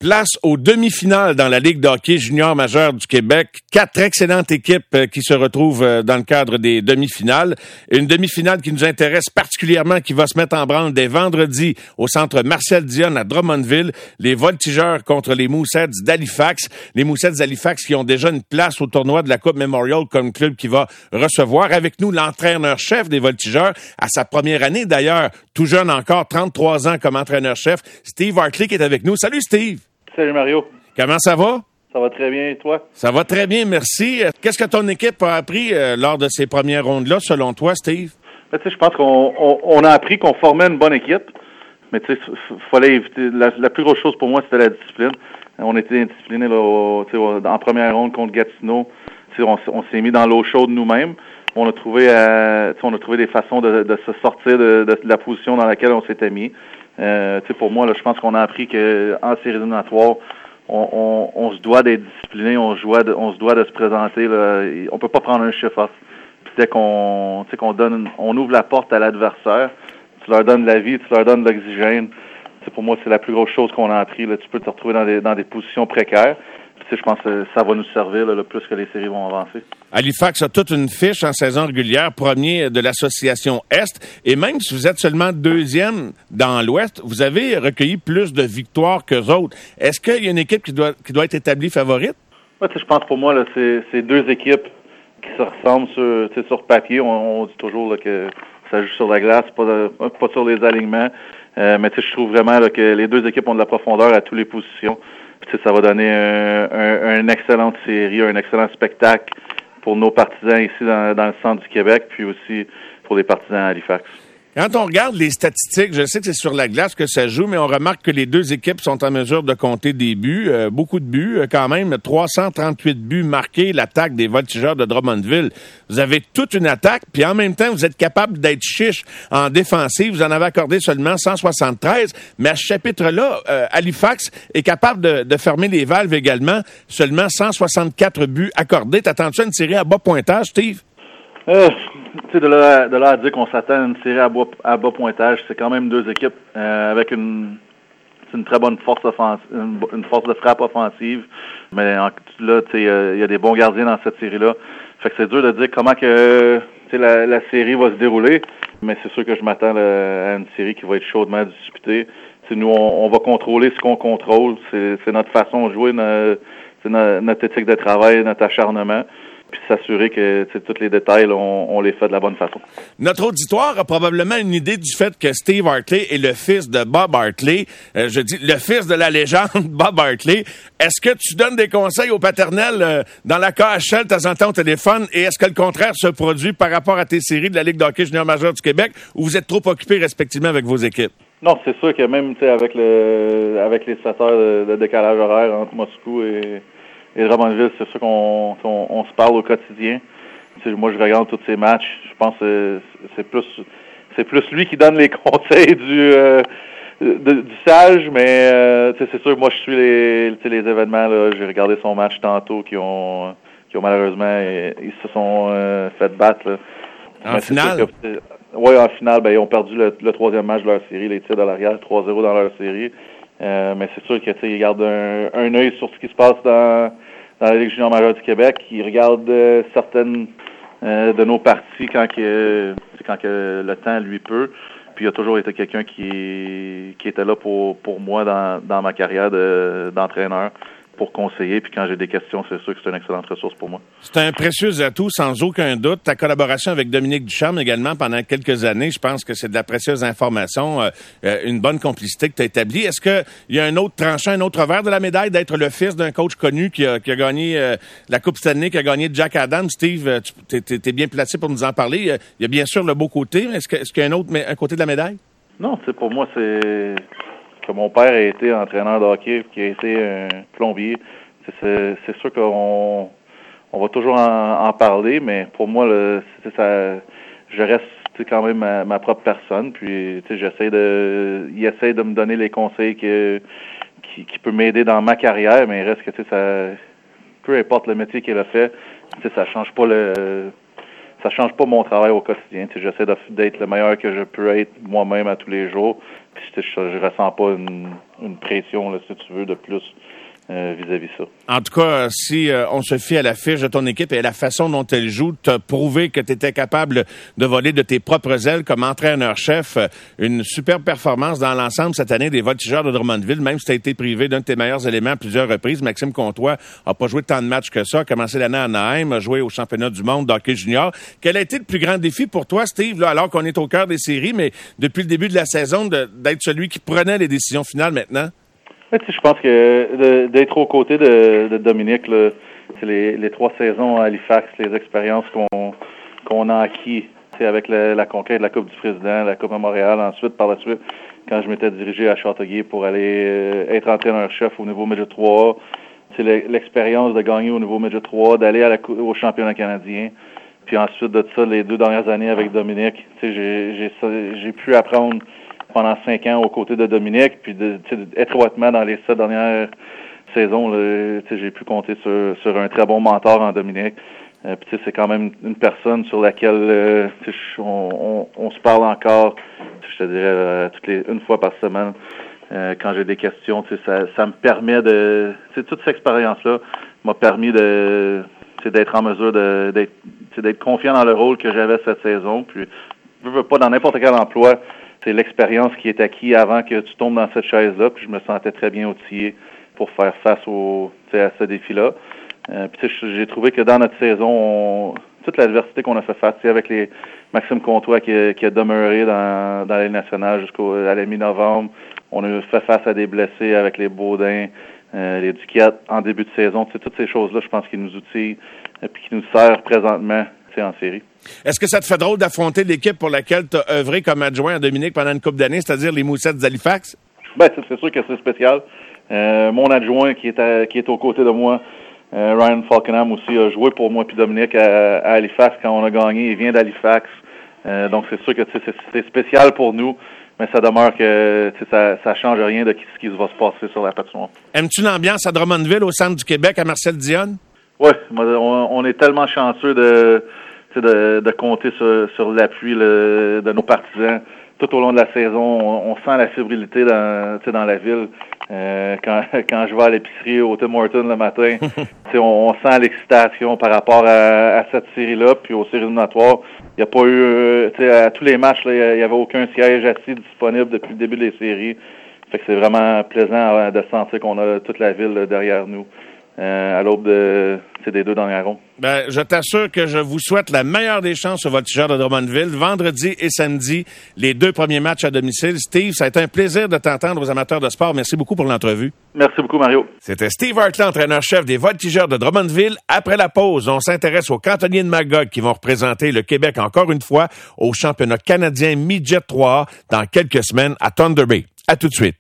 Place aux demi-finales dans la Ligue de hockey junior majeur du Québec. 4 excellentes équipes qui se retrouvent dans le cadre des demi-finales. Une demi-finale qui nous intéresse particulièrement, qui va se mettre en branle dès vendredi au centre Marcel Dionne à Drummondville. Les Voltigeurs contre les Mooseheads d'Halifax. Les Mooseheads d'Halifax qui ont déjà une place au tournoi de la Coupe Memorial comme club qui va recevoir. Avec nous, l'entraîneur-chef des Voltigeurs, à sa première année d'ailleurs, tout jeune encore, 33 ans comme entraîneur-chef, Steve Hartley qui est avec nous. Salut Steve! Salut Mario. Comment ça va? Ça va très bien, et toi? Ça va très bien, merci. Qu'est-ce que ton équipe a appris lors de ces premières rondes-là, selon toi, Steve? Je pense qu'on a appris qu'on formait une bonne équipe, mais tu sais, fallait éviter. La plus grosse chose pour moi, c'était la discipline. On était indisciplinés là, en première ronde contre Gatineau. On s'est mis dans l'eau chaude nous-mêmes. On a trouvé des façons de se sortir de la position dans laquelle on s'était mis. Pour moi, là, je pense qu'on a appris qu'en séries éliminatoires, on se doit d'être discipliné, on se doit de se présenter. Là. On peut pas prendre un chiffre off. Puis dès qu'on ouvre la porte à l'adversaire, tu leur donnes de la vie, tu leur donnes de l'oxygène. Pour moi, c'est la plus grosse chose qu'on a appris. Là. Tu peux te retrouver dans des positions précaires. Je pense que ça va nous servir là, le plus que les séries vont avancer. Halifax a toute une fiche en saison régulière, premier de l'association Est. Et même si vous êtes seulement deuxième dans l'Ouest, vous avez recueilli plus de victoires qu'eux autres. Est-ce qu'il y a une équipe qui doit être établie favorite? Ouais, je pense pour moi, là, c'est deux équipes qui se ressemblent sur papier. On dit toujours là, que ça joue sur la glace, pas sur les alignements. Mais je trouve vraiment là, que les deux équipes ont de la profondeur à toutes les positions. Puis, ça va donner une excellente série, un excellent spectacle pour nos partisans ici dans le centre du Québec, puis aussi pour les partisans à Halifax. Quand on regarde les statistiques, je sais que c'est sur la glace que ça joue, mais on remarque que les deux équipes sont en mesure de compter des buts, beaucoup de buts quand même, 338 buts marqués, l'attaque des Voltigeurs de Drummondville. Vous avez toute une attaque, puis en même temps, vous êtes capable d'être chiche en défensive. Vous en avez accordé seulement 173, mais à ce chapitre-là, Halifax est capable de fermer les valves également, seulement 164 buts accordés. T'attends-tu une série à bas pointage, Steve? De là à dire qu'on s'attend à une série à bas pointage, c'est quand même deux équipes avec une très bonne force offensive, une force de frappe offensive. Mais là, il y a des bons gardiens dans cette série-là. Fait que c'est dur de dire comment que la série va se dérouler. Mais c'est sûr que je m'attends à une série qui va être chaudement disputée. Nous, on va contrôler ce qu'on contrôle. C'est notre façon de jouer, notre éthique de travail, notre acharnement. Puis s'assurer que tous les détails, là, on les fait de la bonne façon. Notre auditoire a probablement une idée du fait que Steve Hartley est le fils de Bob Hartley. Je dis le fils de la légende Bob Hartley. Est-ce que tu donnes des conseils au paternel dans la KHL de temps en temps au téléphone, et est-ce que le contraire se produit par rapport à tes séries de la Ligue de hockey junior majeur du Québec, ou vous êtes trop occupés respectivement avec vos équipes? Non, c'est sûr que même avec les 7 heures de décalage horaire entre Moscou et Drummondville, c'est sûr qu'on se parle au quotidien. Moi, je regarde tous ces matchs. Je pense que c'est plus lui qui donne les conseils du sage, mais c'est sûr que moi, je suis les événements. Là, j'ai regardé son match tantôt qui ont malheureusement ils se sont fait battre. Là. En finale? Oui, en finale, ils ont perdu le troisième match de leur série, les tirs de l'arrière, 3-0 dans leur série. Mais c'est sûr que ils gardent un œil sur ce qui se passe dans la Ligue junior majeure du Québec. Ils regardent certaines de nos parties quand que le temps lui peut. Puis il a toujours été quelqu'un qui était là pour moi dans ma carrière d'entraîneur, pour conseiller. Puis quand j'ai des questions, c'est sûr que c'est une excellente ressource pour moi. C'est un précieux atout, sans aucun doute. Ta collaboration avec Dominique Ducharme également pendant quelques années, je pense que c'est de la précieuse information, une bonne complicité que tu as établie. Est-ce qu'il y a un autre tranchant, un autre revers de la médaille d'être le fils d'un coach connu qui a gagné la Coupe Stanley, qui a gagné Jack Adams? Steve, t'es bien placé pour nous en parler. Il y a bien sûr le beau côté, mais est-ce qu'il y a un côté de la médaille? Non, pour moi, c'est que mon père a été entraîneur de hockey, qui a été un plombier. C'est sûr qu'on va toujours en parler, mais pour moi, je reste quand même ma propre personne. Puis il essaie de me donner les conseils qui peut m'aider dans ma carrière, mais il reste que ça, peu importe le métier qu'il a fait, ça change pas ça change pas mon travail au quotidien. J'essaie d'être le meilleur que je peux être moi-même à tous les jours. Puis je ressens pas une pression, là, si tu veux, de plus vis-à-vis ça. En tout cas, si on se fie à la fiche de ton équipe et à la façon dont elle joue, tu as prouvé que tu étais capable de voler de tes propres ailes comme entraîneur-chef. Une superbe performance dans l'ensemble cette année des Voltigeurs de Drummondville, même si tu as été privé d'un de tes meilleurs éléments à plusieurs reprises. Maxime Comtois n'a pas joué tant de matchs que ça, a commencé l'année à Anaheim, a joué au championnat du monde d'hockey junior. Quel a été le plus grand défi pour toi, Steve, là, alors qu'on est au cœur des séries, mais depuis le début de la saison, d'être celui qui prenait les décisions finales maintenant? Ouais, je pense que d'être aux côtés de Dominique, là, les 3 saisons à Halifax, les expériences qu'on a acquis avec la conquête de la Coupe du Président, la Coupe Montréal, ensuite, par la suite, quand je m'étais dirigé à Châteauguay pour aller être entraîneur-chef au niveau Midget 3A, l'expérience de gagner au niveau Midget 3A, d'aller au championnat canadien, puis ensuite de ça, les 2 dernières années avec Dominique, j'ai pu apprendre pendant 5 ans aux côtés de Dominique, puis étroitement dans les 7 dernières saisons, j'ai pu compter sur un très bon mentor en Dominique. Puis c'est quand même une personne sur laquelle on se parle encore, je te dirais une fois par semaine quand j'ai des questions. Ça me permet toute cette expérience-là m'a permis d'être en mesure d'être confiant dans le rôle que j'avais cette saison. Puis je veux pas dans n'importe quel emploi. C'est l'expérience qui est acquise avant que tu tombes dans cette chaise-là, puis je me sentais très bien outillé pour faire face à ce défi-là. Puis j'ai trouvé que dans notre saison, toute l'adversité qu'on a fait face, avec les Maxime Comtois qui a demeuré dans la Ligue nationale jusqu'à la mi-novembre, on a fait face à des blessés avec les Baudins, les Duquette en début de saison. Toutes ces choses-là, je pense qu'ils nous outillent et qui nous servent présentement en série. Est-ce que ça te fait drôle d'affronter l'équipe pour laquelle tu as œuvré comme adjoint à Dominique pendant une couple d'années, c'est-à-dire les Moussettes d'Halifax? Ben, c'est sûr que c'est spécial. Mon adjoint qui est aux côtés de moi, Ryan Falkenham aussi, a joué pour moi puis Dominique à Halifax quand on a gagné. Il vient d'Halifax. Donc c'est sûr que c'est spécial pour nous, mais ça demeure que ça change rien de ce qui va se passer sur la patinoire. Aimes-tu l'ambiance à Drummondville, au centre du Québec, à Marcel Dionne? Oui, on est tellement chanceux de compter sur l'appui de nos partisans tout au long de la saison. On sent la fébrilité dans la ville. Quand je vais à l'épicerie au Tim Hortons le matin, on sent l'excitation par rapport à cette série-là, puis aux séries éliminatoires. Il n'y a pas eu, à tous les matchs, il n'y avait aucun siège assis disponible depuis le début des séries. Fait que c'est vraiment plaisant de sentir qu'on a toute la ville derrière nous. À l'aube des 2 dernières rondes. Ben, je t'assure que je vous souhaite la meilleure des chances aux Voltigeurs de Drummondville. Vendredi et samedi, les 2 premiers matchs à domicile. Steve, ça a été un plaisir de t'entendre aux amateurs de sport. Merci beaucoup pour l'entrevue. Merci beaucoup, Mario. C'était Steve Hartley, entraîneur-chef des Voltigeurs de Drummondville. Après la pause, on s'intéresse aux cantonniers de Magog qui vont représenter le Québec encore une fois au championnat canadien Midget 3A dans quelques semaines à Thunder Bay. À tout de suite.